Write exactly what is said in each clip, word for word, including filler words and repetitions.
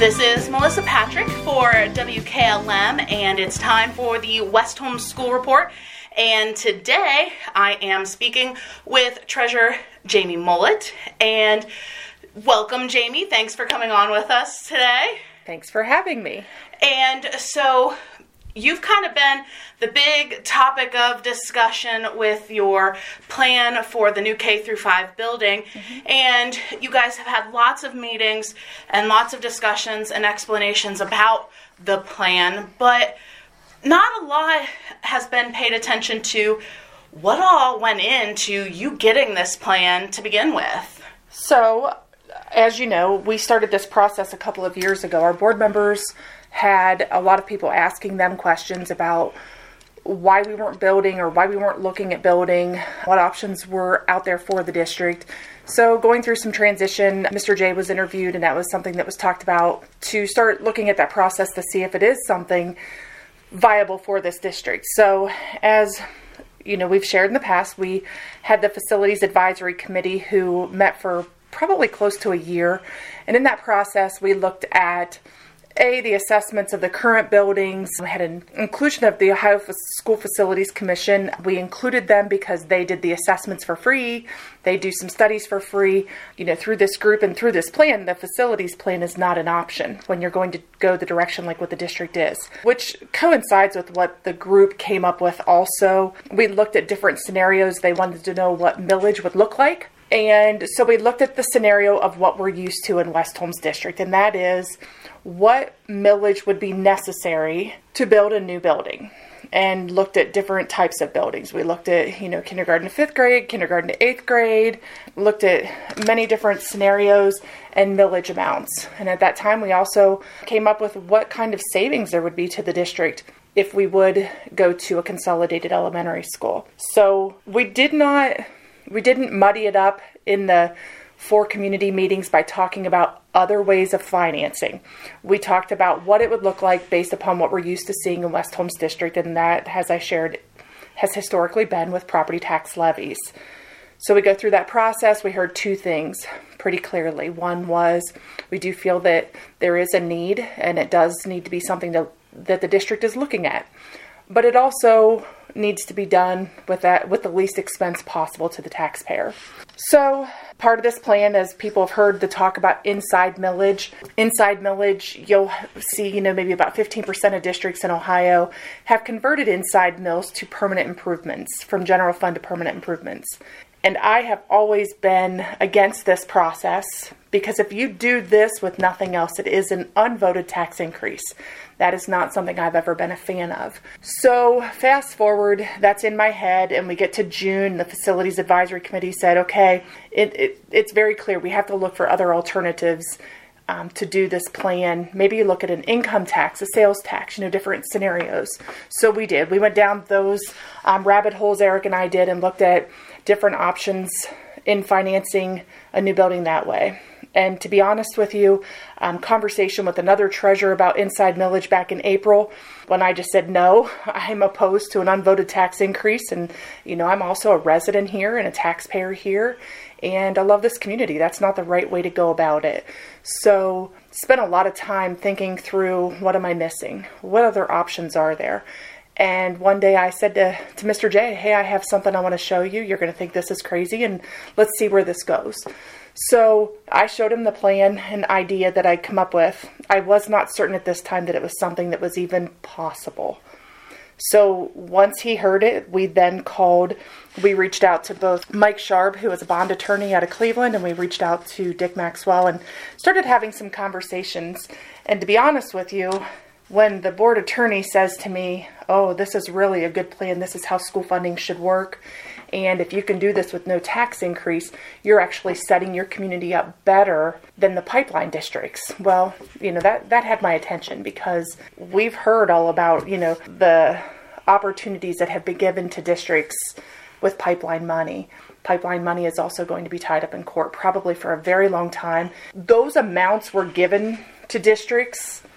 This is Melissa Patrick for W K L M, and it's time for the Westholme School Report. And today I am speaking with Treasurer Jamie Mullet. And welcome, Jamie. Thanks for coming on with us today. Thanks for having me. And so you've kind of been the big topic of discussion with your plan for the new K through five building. Mm-hmm. And you guys have had lots of meetings and lots of discussions and explanations about the plan, but not a lot has been paid attention to what all went into you getting this plan to begin with. So, as you know, we started this process a couple of years ago. Our board members had a lot of people asking them questions about why we weren't building or why we weren't looking at building, what options were out there for the district. So going through some transition, Mister J was interviewed, and that was something that was talked about to start looking at that process to see if it is something viable for this district. So as you know, we've shared in the past, we had the Facilities Advisory Committee who met for probably close to a year. And in that process, we looked at A, the assessments of the current buildings. We had an inclusion of the Ohio School Facilities Commission. We included them because they did the assessments for free. They do some studies for free. You know, through this group and through this plan, the facilities plan is not an option when you're going to go the direction like what the district is, which coincides with what the group came up with also. We looked at different scenarios. They wanted to know what millage would look like. And so we looked at the scenario of what we're used to in Westholme's district, and that is what millage would be necessary to build a new building, and looked at different types of buildings. We looked at, you know, kindergarten to fifth grade, kindergarten to eighth grade, looked at many different scenarios and millage amounts. And at that time, we also came up with what kind of savings there would be to the district if we would go to a consolidated elementary school. So we did not... We didn't muddy it up in the four community meetings by talking about other ways of financing. We talked about what it would look like based upon what we're used to seeing in Westholme's district, and that, as I shared, has historically been with property tax levies. So we go through that process. We heard two things pretty clearly. One was we do feel that there is a need, and it does need to be something that, that the district is looking at. But it also needs to be done with that with the least expense possible to the taxpayer. So part of this plan, as people have heard the talk about inside millage, inside millage, you'll see, you know, maybe about fifteen percent of districts in Ohio have converted inside mills to permanent improvements, from general fund to permanent improvements. And I have always been against this process, because if you do this with nothing else, it is an unvoted tax increase. That is not something I've ever been a fan of. So fast forward, that's in my head, and we get to June. The Facilities Advisory Committee said, okay, it, it, it's very clear we have to look for other alternatives um, to do this plan. Maybe you look at an income tax, a sales tax, you know, different scenarios. So we did. We went down those um, rabbit holes, Eric and I did, and looked at different options in financing a new building that way. And to be honest with you, um, conversation with another treasurer about inside millage back in April, when I just said, no, I'm opposed to an unvoted tax increase. And, you know, I'm also a resident here and a taxpayer here, and I love this community. That's not the right way to go about it. So spent a lot of time thinking through, what am I missing? What other options are there? And one day I said to, to Mister J, hey, I have something I want to show you. You're going to think this is crazy, and let's see where this goes. So I showed him the plan and idea that I'd come up with. I was not certain at this time that it was something that was even possible. So once he heard it, we then called, we reached out to both Mike Sharp, who is a bond attorney out of Cleveland, and we reached out to Dick Maxwell and started having some conversations. And to be honest with you, when the board attorney says to me, oh, this is really a good plan, this is how school funding should work, and if you can do this with no tax increase, you're actually setting your community up better than the pipeline districts. Well, you know, that, that had my attention, because we've heard all about, you know, the opportunities that have been given to districts with pipeline money. Pipeline money is also going to be tied up in court probably for a very long time. Those amounts were given to districts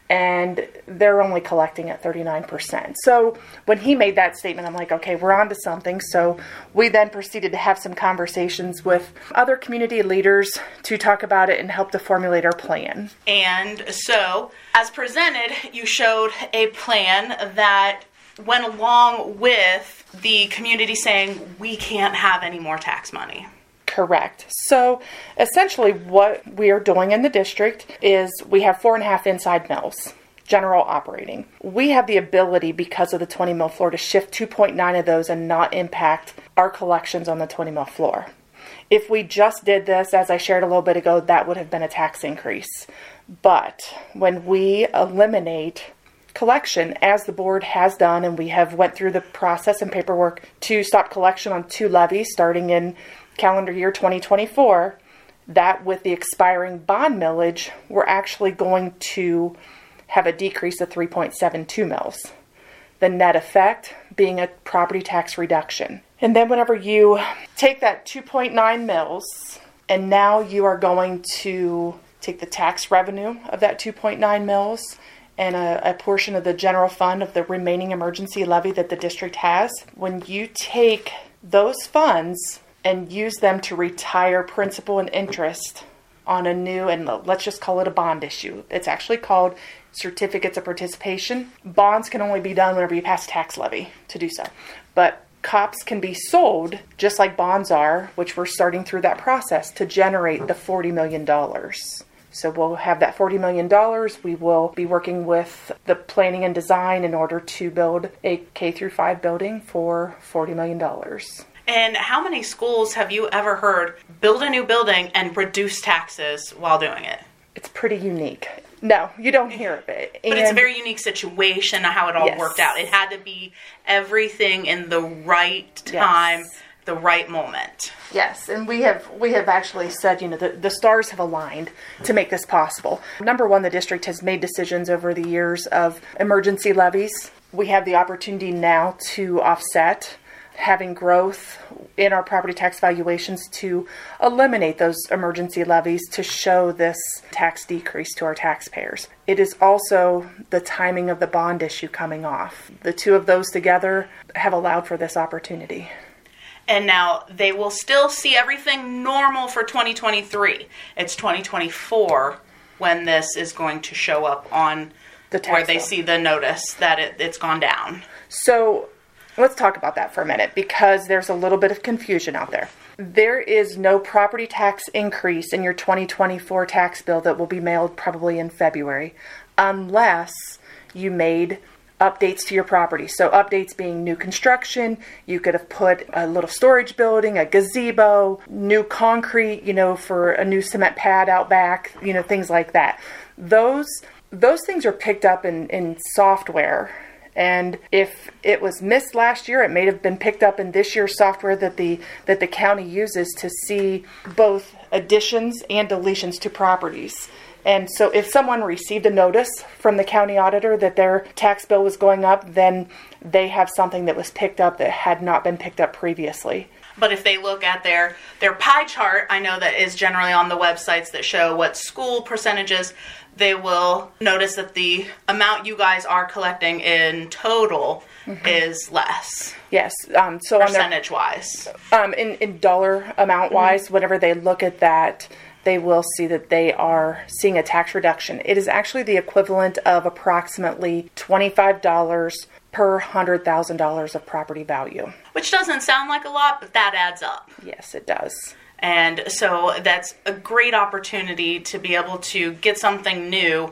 and they're only collecting at thirty-nine percent. So when he made that statement, I'm like, okay, we're on to something. So we then proceeded to have some conversations with other community leaders to talk about it and help to formulate our plan. And so, as presented, you showed a plan that went along with the community saying we can't have any more tax money. Correct. So essentially what we are doing in the district is we have four and a half inside mills, general operating. We have the ability, because of the twenty mil floor, to shift two point nine of those and not impact our collections on the twenty mil floor. If we just did this, as I shared a little bit ago, that would have been a tax increase. But when we eliminate collection, as the board has done, and we have went through the process and paperwork to stop collection on two levies starting in calendar year twenty twenty-four, that with the expiring bond millage, we're actually going to have a decrease of three point seven two mils. The net effect being a property tax reduction. And then whenever you take that two point nine mils, and now you are going to take the tax revenue of that two point nine mils and a, a portion of the general fund of the remaining emergency levy that the district has, when you take those funds and use them to retire principal and interest on a new, and let's just call it a bond issue. It's actually called certificates of participation. Bonds can only be done whenever you pass a tax levy to do so. But C O Ps can be sold just like bonds are, which we're starting through that process to generate the forty million dollars. So we'll have that forty million dollars. We will be working with the planning and design in order to build a K through five building for forty million dollars. And how many schools have you ever heard build a new building and reduce taxes while doing it? It's pretty unique. No, you don't hear of it. But and it's a very unique situation, how it all yes. worked out. It had to be everything in the right time, yes. the right moment. Yes, and we have we have actually said, you know, the, the stars have aligned to make this possible. Number one, the district has made decisions over the years of emergency levies. We have the opportunity now to offset having growth in our property tax valuations to eliminate those emergency levies to show this tax decrease to our taxpayers. It is also the timing of the bond issue coming off. The two of those together have allowed for this opportunity. And now they will still see everything normal for twenty twenty-three. It's twenty twenty-four when this is going to show up on the tax where they bill. See the notice that it, it's gone down. So let's talk about that for a minute, because there's a little bit of confusion out there. There is no property tax increase in your twenty twenty-four tax bill that will be mailed probably in February, unless you made updates to your property. So updates being new construction, you could have put a little storage building, a gazebo, new concrete, you know, for a new cement pad out back, you know, things like that. Those those things are picked up in, in software. And if it was missed last year, it may have been picked up in this year's software that the that the county uses to see both additions and deletions to properties. And so if someone received a notice from the county auditor that their tax bill was going up, then they have something that was picked up that had not been picked up previously. But if they look at their, their pie chart, I know that is generally on the websites that show what school percentages, they will notice that the amount you guys are collecting in total mm-hmm. is less. Yes. Um, so percentage-wise. Um, in, in dollar amount-wise, mm-hmm. whenever they look at that, they will see that they are seeing a tax reduction. It is actually the equivalent of approximately twenty-five dollars per one hundred thousand dollars of property value. Which doesn't sound like a lot, but that adds up. Yes, it does. And so that's a great opportunity to be able to get something new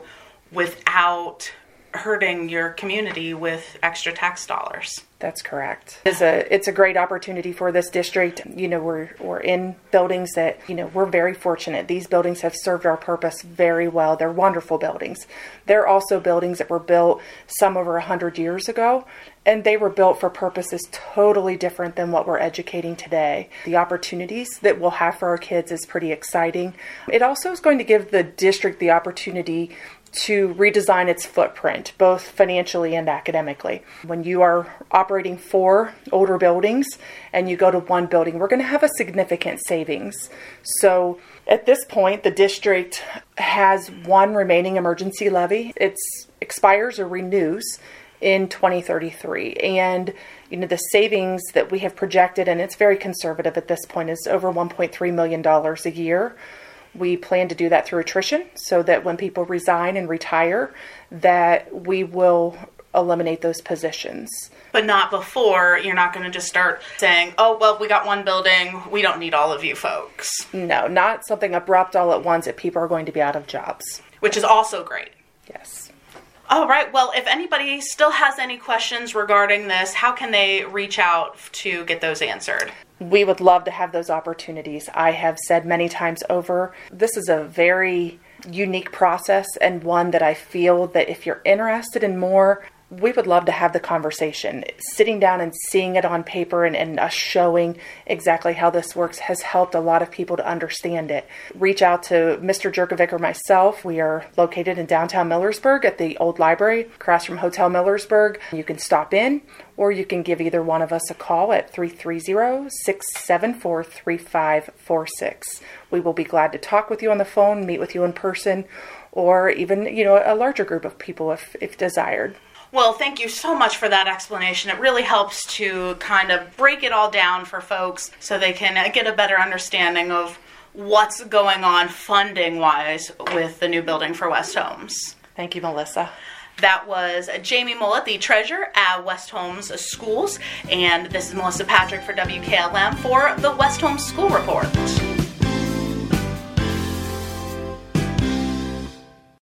without hurting your community with extra tax dollars. That's correct. It's a it's a great opportunity for this district. You know, we're we're in buildings that, you know, we're very fortunate. These buildings have served our purpose very well. They're wonderful buildings. They're also buildings that were built some over a hundred years ago, and they were built for purposes totally different than what we're educating today. The opportunities that we'll have for our kids is pretty exciting. It also is going to give the district the opportunity to redesign its footprint, both financially and academically. When you are operating four older buildings and you go to one building, we're going to have a significant savings. So At this point, the district has one remaining emergency levy. It expires or renews in twenty thirty-three. And, you know, the savings that we have projected, and it's very conservative at this point, is over one point three million dollars a year. We plan to do that through attrition so that when people resign and retire, that we will eliminate those positions. But not before. You're not going to just start saying, oh, well, we got one building, we don't need all of you folks. No, not something abrupt all at once that people are going to be out of jobs. Which is also great. Yes. All right. Well, if anybody still has any questions regarding this, how can they reach out to get those answered? We would love to have those opportunities. I have said many times over, this is a very unique process and one that I feel that if you're interested in more, we would love to have the conversation. Sitting down and seeing it on paper and, and us showing exactly how this works has helped a lot of people to understand it. Reach out to Mister Jerkovic or myself. We are located in downtown Millersburg at the old library across from Hotel Millersburg. You can stop in or you can give either one of us a call at three three zero, six seven four, three five four six. We will be glad to talk with you on the phone, meet with you in person, or even, you know, a larger group of people if, if desired. Well, thank you so much for that explanation. It really helps to kind of break it all down for folks so they can get a better understanding of what's going on funding-wise with the new building for West Holmes. Thank you, Melissa. That was Jamie Mullet, the treasurer at West Holmes Schools, and this is Melissa Patrick for W K L M for the West Holmes School Report.